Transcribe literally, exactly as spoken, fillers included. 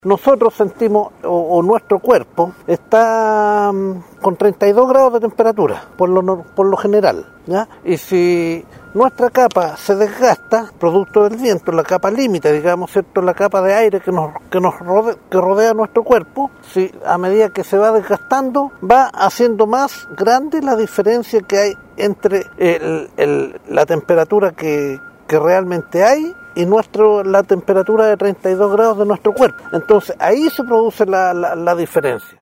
Nosotros sentimos, o, o nuestro cuerpo está um, con treinta y dos grados de temperatura, por lo, por lo general, ¿ya? Y si nuestra capa se desgasta, producto del viento, la capa límite, digamos, ¿cierto? La capa de aire que nos, que nos rodea, que rodea nuestro cuerpo, si a medida que se va desgastando, va haciendo más grande la diferencia que hay entre el, el, la temperatura que, que realmente hay y nuestro la temperatura de treinta y dos grados de nuestro cuerpo. Entonces ahí se produce la, la, la diferencia.